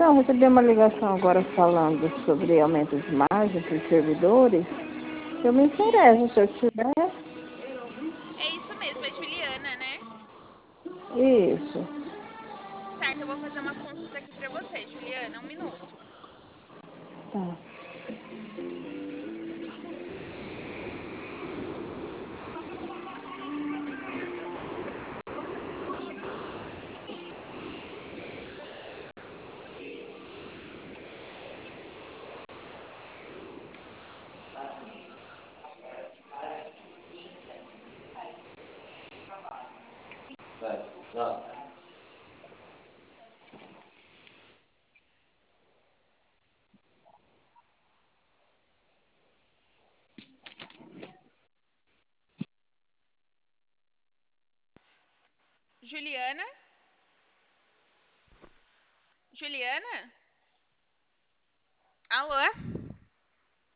Então, recebi uma ligação agora falando sobre aumento de margem para os servidores. Eu me interesso, se eu tiver. É isso mesmo, é Juliana, né? Isso. Certo, eu vou fazer uma consulta aqui pra você, Juliana, um minuto. Tá. Juliana? Juliana? Alô?